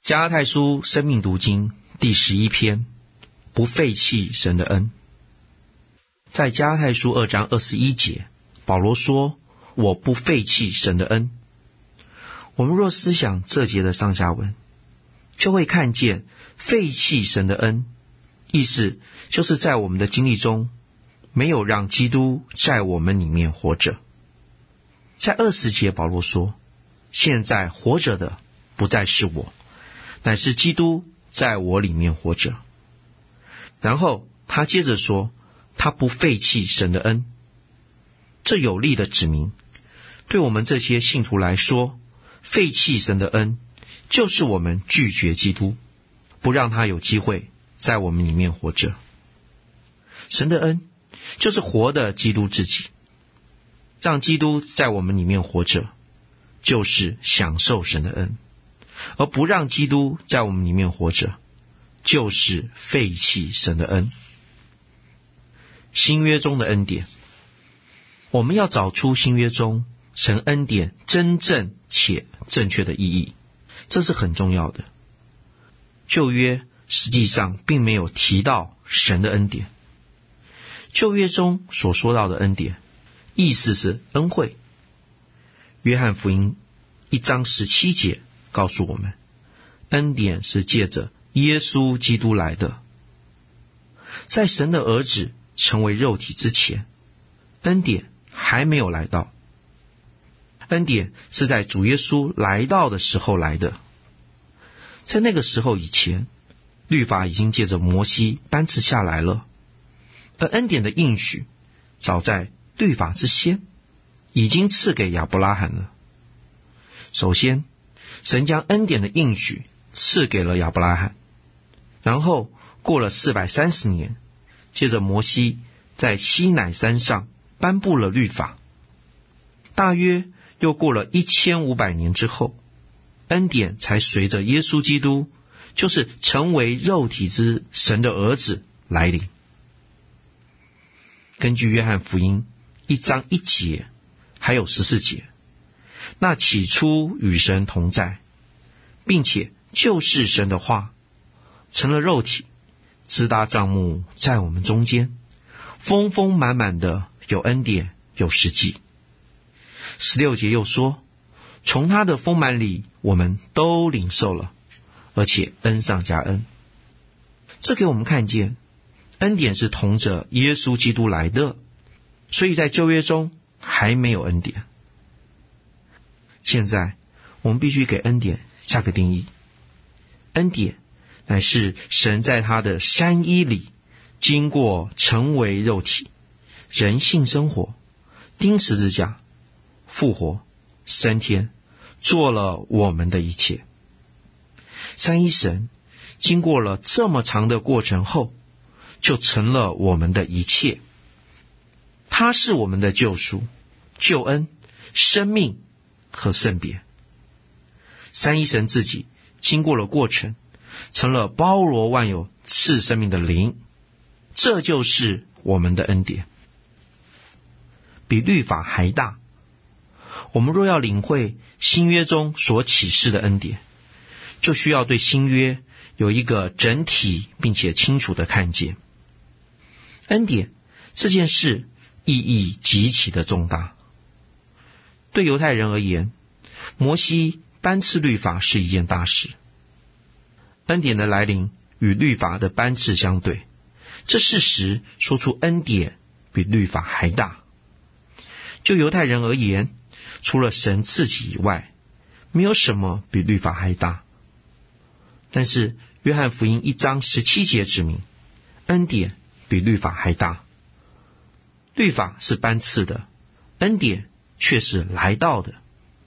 加拉太书生命读经第11篇，不废弃神的恩。在加拉太书2章21节，保罗说，我不废弃神的恩。我们若思想这节的上下文，就会看见废弃神的恩，意思就是在我们的经历中，没有让基督在我们里面活着。在20节保罗说，现在活着的不再是我，乃是基督在我里面活着。然后他接着说，他不废弃神的恩。这有力的指明，对我们这些信徒来说，废弃神的恩就是我们拒绝基督，不让他有机会在我们里面活着。神的恩就是活的基督自己，让基督在我们里面活着，就是享受神的恩，而不让基督在我们里面活着，就是废弃神的恩。新约中的恩典，我们要找出新约中神恩典真正且正确的意义，这是很重要的。旧约实际上并没有提到神的恩典，旧约中所说到的恩典，意思是恩惠。约翰福音1章17节告诉我们，恩典是借着耶稣基督来的。在神的儿子成为肉体之前，恩典还没有来到。恩典是在主耶稣来到的时候来的。在那个时候以前，律法已经借着摩西颁赐下来了，而恩典的应许早在律法之先已经赐给亚伯拉罕了。首先，神将恩典的应许赐给了亚伯拉罕，然后过了430年，接着摩西在西乃山上颁布了律法。大约又过了1500年之后，恩典才随着耶稣基督，就是成为肉体之神的儿子来临。根据约翰福音1章1节还有14节，那起初与神同在，并且就是神的话，成了肉体，支搭帐幕在我们中间，丰丰满满的有恩典有实际。16节又说，从他的丰满里我们都领受了，而且恩上加恩。这给我们看见恩典是同着耶稣基督来的，所以在旧约中还没有恩典。现在我们必须给恩典下个定义。恩典乃是神在他的三一里，经过成为肉体，人性生活，钉十字架，复活，升天，做了我们的一切。三一神经过了这么长的过程后，就成了我们的一切。他是我们的救赎、救恩、生命和圣别。三一神自己经过了过程，成了包罗万有赐生命的灵，这就是我们的恩典，比律法还大。我们若要领会新约中所启示的恩典，就需要对新约有一个整体并且清楚的看见。恩典这件事意义极其的重大。对犹太人而言，摩西颁赐律法是一件大事。恩典的来临与律法的颁赐相对，这事实说出恩典比律法还大。就犹太人而言，除了神自己以外，没有什么比律法还大。但是约翰福音1章17节指明，恩典比律法还大。律法是颁赐的，恩典却是来到的。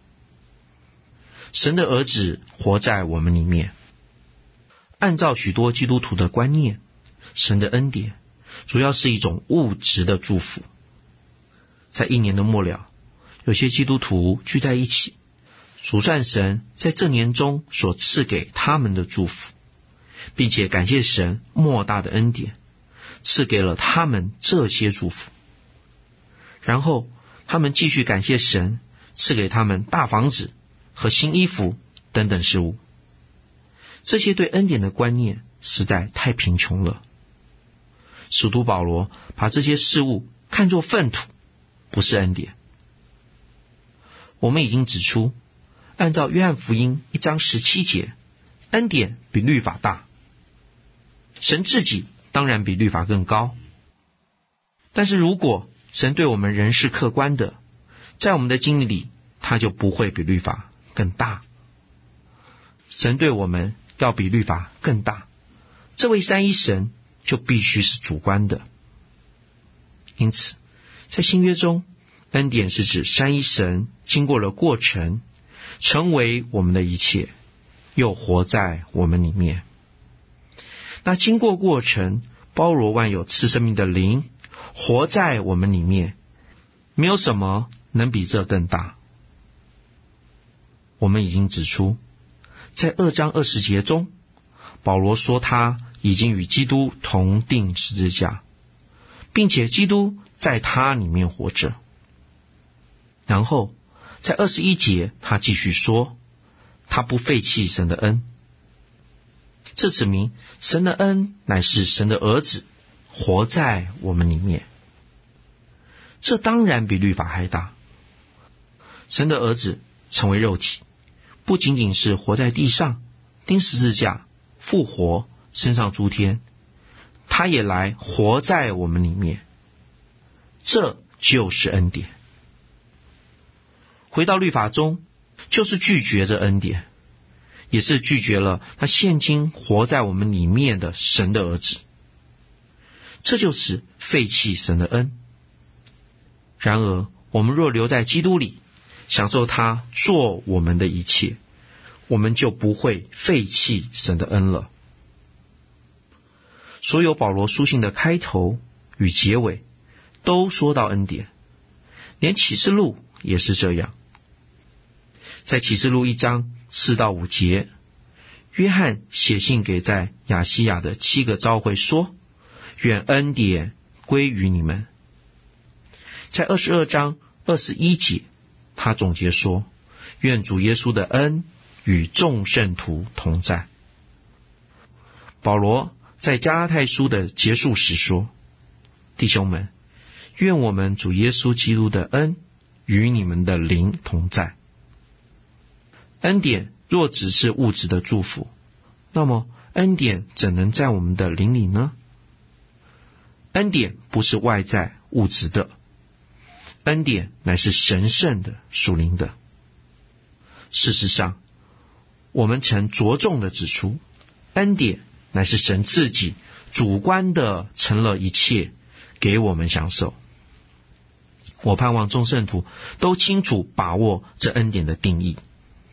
神的儿子活在我们里面。按照许多基督徒的观念，神的恩典主要是一种物质的祝福。在一年的末了，有些基督徒聚在一起，数算神在这年中所赐给他们的祝福，并且感谢神莫大的恩典，赐给了他们这些祝福。然后他们继续感谢神赐给他们大房子和新衣服等等事物。 这些对恩典的观念实在太贫穷了。使徒保罗把这些事物看作粪土，不是恩典。我们已经指出，按照约翰福音1章17节，恩典比律法大。神自己当然比律法更高，但是如果神对我们人是客观的，在我们的经历里，他就不会比律法更大。神对我们要比律法更大，这位三一神就必须是主观的。因此，在新约中，恩典是指三一神经过了过程，成为我们的一切，又活在我们里面。那经过过程，包罗万有赐生命的灵，活在我们里面，没有什么能比这更大。我们已经指出，在2章20节中，保罗说他已经与基督同钉十字架，并且基督在他里面活着。然后在21节他继续说，他不废弃神的恩。这指明神的恩乃是神的儿子活在我们里面，这当然比律法还大。神的儿子成为肉体，不仅仅是活在地上，钉十字架，复活，升上诸天，他也来活在我们里面，这就是恩典。回到律法中，就是拒绝这恩典，也是拒绝了那现今活在我们里面的神的儿子，这就是废弃神的恩。然而，我们若留在基督里，享受他做我们的一切，我们就不会废弃神的恩了。所有保罗书信的开头与结尾都说到恩典，连启示录也是这样。在启示录1章4到5节，约翰写信给在亚细亚的7个教会说，愿恩典归于你们。在22章21节，他总结说，愿主耶稣的恩与众圣徒同在。保罗在加拉太书的结束时说，弟兄们，愿我们主耶稣基督的恩与你们的灵同在。恩典若只是物质的祝福，那么恩典怎能在我们的灵里呢？恩典不是外在物质的，恩典乃是神圣的属灵的。事实上，我们曾着重的指出，恩典乃是神自己主观的成了一切给我们享受。我盼望众圣徒都清楚把握这恩典的定义。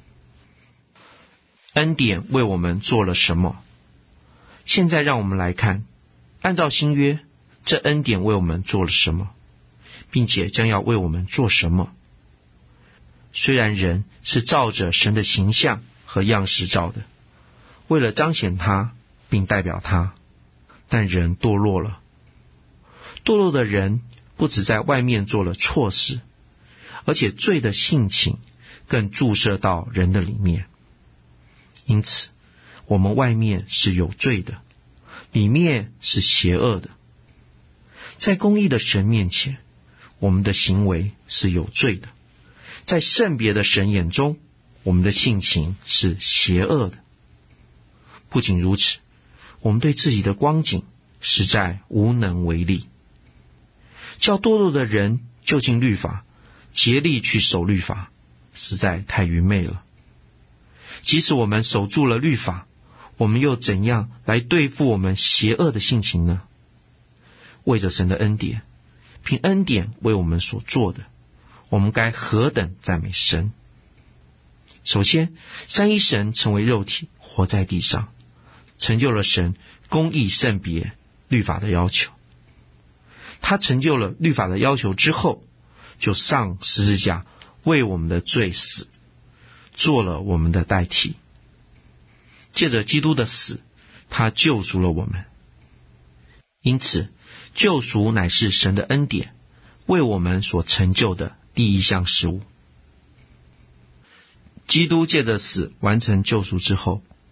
恩典为我们做了什么？现在让我们来看，按照新约，这恩典为我们做了什么，并且将要为我们做什么。虽然人是照着神的形象和样式造的，为了彰显他并代表他，但人堕落了。堕落的人不只在外面做了错事，而且罪的性情更注射到人的里面。因此，我们外面是有罪的，里面是邪恶的。在公义的神面前，我们的行为是有罪的；在圣别的神眼中，我们的性情是邪恶的。不仅如此，我们对自己的光景实在无能为力。叫堕落的人就近律法，竭力去守律法，实在太愚昧了。即使我们守住了律法，我们又怎样来对付我们邪恶的性情呢？为着神的恩典，凭恩典为我们所做的，我们该何等赞美神。首先，三一神成为肉体，活在地上，成就了神公义圣别律法的要求。他成就了律法的要求之后，就上十字架为我们的罪死，做了我们的代替。借着基督的死，他救赎了我们。因此，救赎乃是神的恩典，为我们所成就的第一项事物。基督借着死完成救赎之后，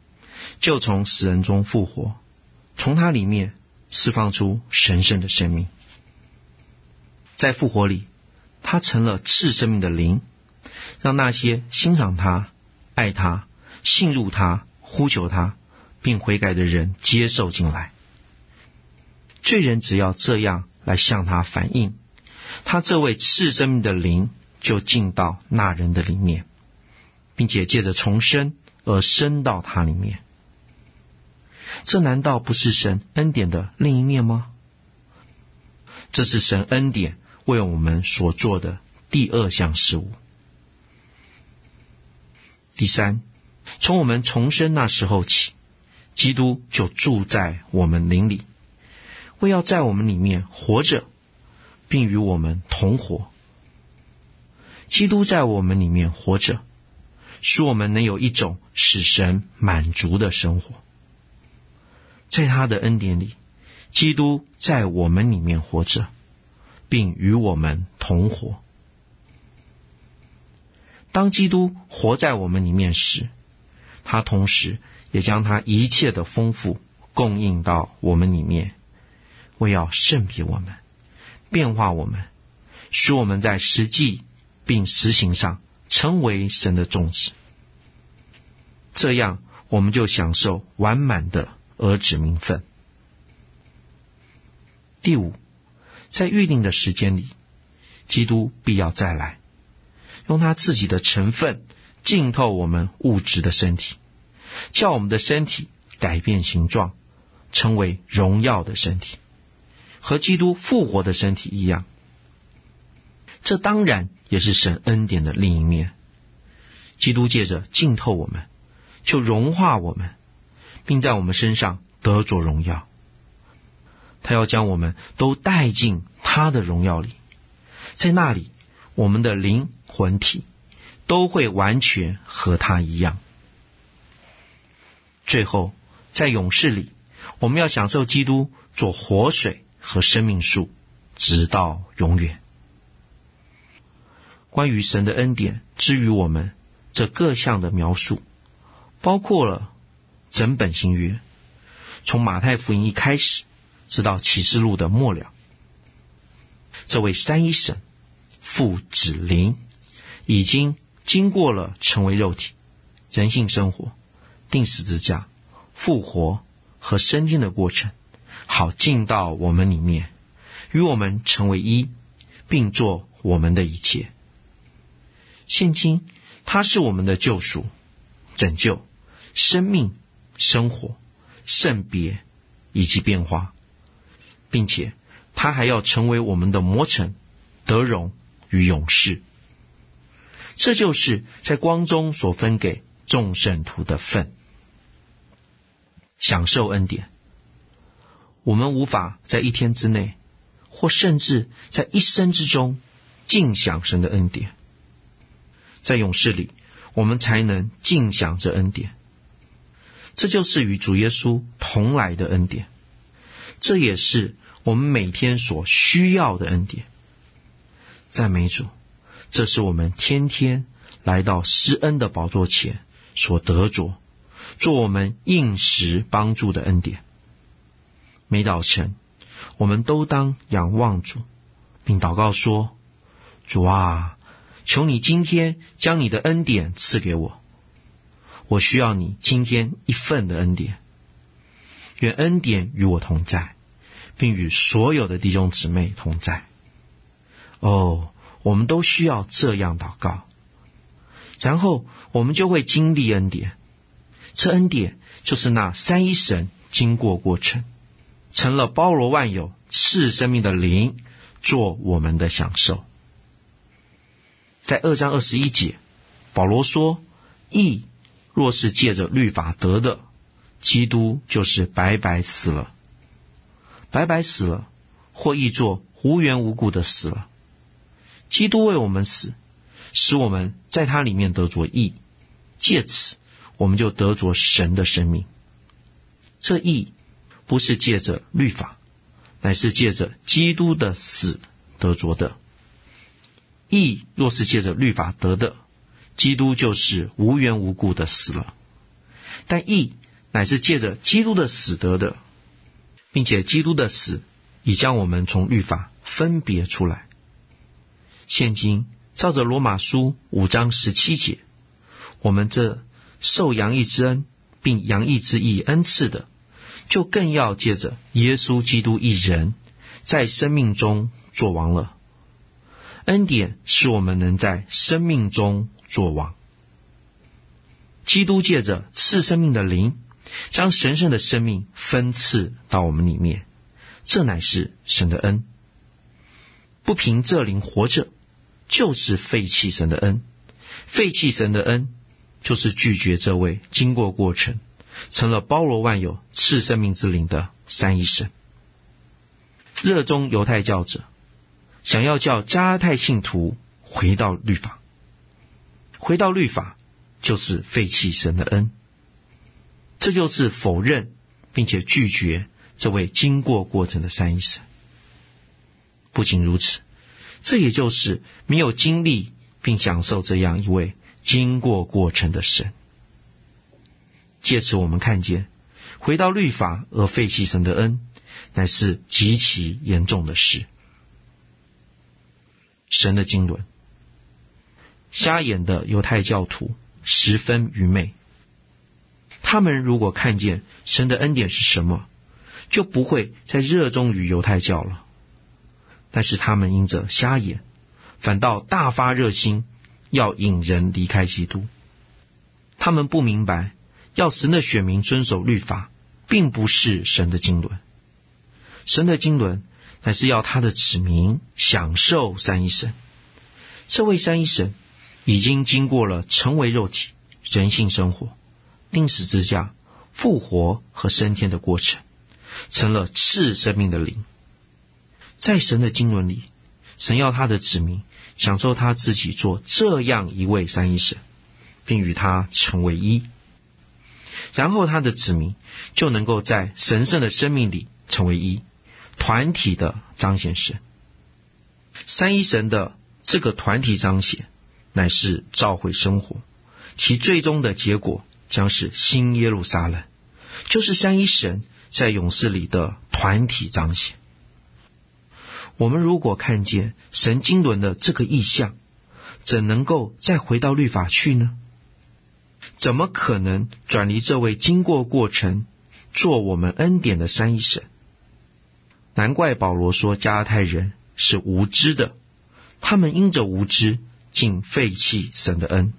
就从死人中复活，从他里面释放出神圣的生命。在复活里，他成了赐生命的灵，让那些欣赏他、爱他、信入他、呼求他并悔改的人接受进来。罪人只要这样来向他反应，他这位赐生命的灵就进到那人的里面，并且借着重生而升到他里面。这难道不是神恩典的另一面吗？这是神恩典为我们所做的第二项事物。第三，从我们重生那时候起，基督就住在我们灵里，为要在我们里面活着，并与我们同活。基督在我们里面活着，使我们能有一种使神满足的生活。在他的恩典里，基督在我们里面活着，并与我们同活。当基督活在我们里面时，他同时也将他一切的丰富供应到我们里面，为要圣别我们，变化我们，使我们在实际并实行上成为神的种子。这样我们就享受完满的儿子名分。第五，在预定的时间里，基督必要再来，用他自己的成分浸透我们物质的身体，叫我们的身体改变形状，成为荣耀的身体，和基督复活的身体一样。这当然也是神恩典的另一面。基督借着浸透我们，就融化我们，并在我们身上得着荣耀。他要将我们都带进他的荣耀里，在那里我们的灵魂体都会完全和他一样。最后在永世里，我们要享受基督做活水和生命树，直到永远。关于神的恩典之于我们这各项的描述，包括了整本新约，从马太福音一开始直到启示录的末了。这位三一神父子灵已经经过了成为肉体、人性生活、钉十字架、复活和升天的过程，好进到我们里面，与我们成为一，并做我们的一切。现今他是我们的救赎、拯救、生命、生活、圣别以及变化，并且他还要成为我们的磨成、得荣与永世。这就是在光中所分给众圣徒的份。享受恩典，我们无法在一天之内，或甚至在一生之中尽享神的恩典。在永世里，我们才能尽享这恩典。这就是与主耶稣同来的恩典，这也是我们每天所需要的恩典。赞美主，这是我们天天来到施恩的宝座前所得着，做我们应时帮助的恩典。每早晨，我们都当仰望主，并祷告说：主啊，求你今天将你的恩典赐给我，我需要你今天一份的恩典。愿恩典与我同在，并与所有的弟兄姊妹同在。我们都需要这样祷告，然后我们就会经历恩典。这恩典就是那三一神经过过程，成了包罗万有、赐生命的灵，做我们的享受。在2章21节，保罗说：义若是借着律法得的，基督就是白白死了。白白死了，或译作无缘无故的死了。基督为我们死，使我们在他里面得着义，借此我们就得着神的生命。这义不是借着律法，乃是借着基督的死得着的。义若是借着律法得的，基督就是无缘无故的死了。但义乃是借着基督的死得的，并且基督的死已将我们从律法分别出来。现今照着罗马书5章17节，我们这受洋溢之恩并洋溢之义恩赐的，就更要借着耶稣基督一人，在生命中作王了。恩典使我们能在生命中作王。基督借着赐生命的灵，将神圣的生命分赐到我们里面，这乃是神的恩。不凭这灵活着，就是废弃神的恩。废弃神的恩，就是拒绝这位经过过程，成了包罗万有赐生命之灵的三一神。热衷犹太教者想要叫加拉太信徒回到律法，回到律法就是废弃神的恩，这就是否认并且拒绝这位经过过程的三一神。不仅如此，这也就是没有经历并享受这样一位经过过程的神。借此我们看见，回到律法而废弃神的恩，乃是极其严重的事。神的经纶，瞎眼的犹太教徒十分愚昧。他们如果看见神的恩典是什么，就不会再热衷于犹太教了。但是他们因着瞎眼，反倒大发热心，要引人离开基督。他们不明白，要神的选民遵守律法，并不是神的经纶。神的经纶乃是要他的子民享受三一神。这位三一神已经经过了成为肉体、人性生活、钉十字架、复活和升天的过程，成了赐生命的灵。在神的经纶里，神要他的子民享受他自己做这样一位三一神，并与他成为一。然后他的子民就能够在神圣的生命里成为一，团体的彰显神。三一神的这个团体彰显，乃是召会生活，其最终的结果将是新耶路撒冷，就是三一神在勇士里的团体彰显。我们如果看见神经纶的这个意象，怎能够再回到律法去呢？怎么可能转离这位经过过程做我们恩典的三一神？难怪保罗说加拉太人是无知的，他们因着无知竟废弃神的恩。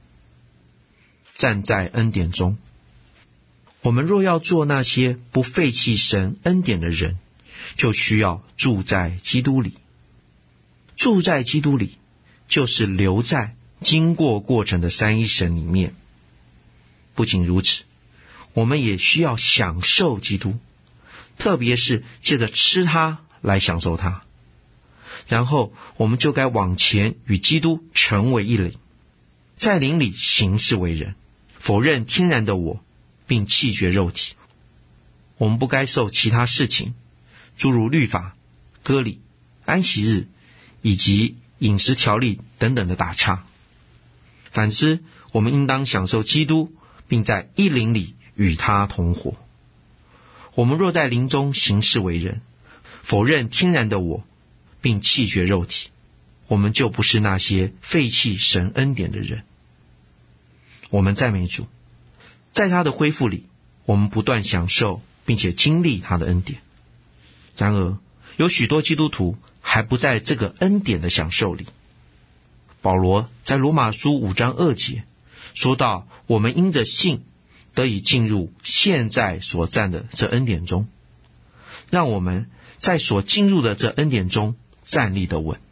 站在恩典中，我们若要做那些不废弃神恩典的人，就需要住在基督里。住在基督里，就是留在经过过程的三一神里面。不仅如此，我们也需要享受基督，特别是借着吃它来享受它。然后我们就该往前与基督成为一灵，在灵里行事为人，否认天然的我，并弃绝肉体。我们不该受其他事情，诸如律法、割礼、安息日以及饮食条例等等的打岔。反之，我们应当享受基督，并在一灵里与他同活。我们若在灵中行事为人，否认天然的我，并弃绝肉体，我们就不是那些废弃神恩典的人。我们赞美主，在他的恢复里，我们不断享受并且经历他的恩典。然而，有许多基督徒还不在这个恩典的享受里。保罗在罗马书5章2节说到，我们因着信得以进入现在所站的这恩典中，让我们在所进入的这恩典中站立得稳。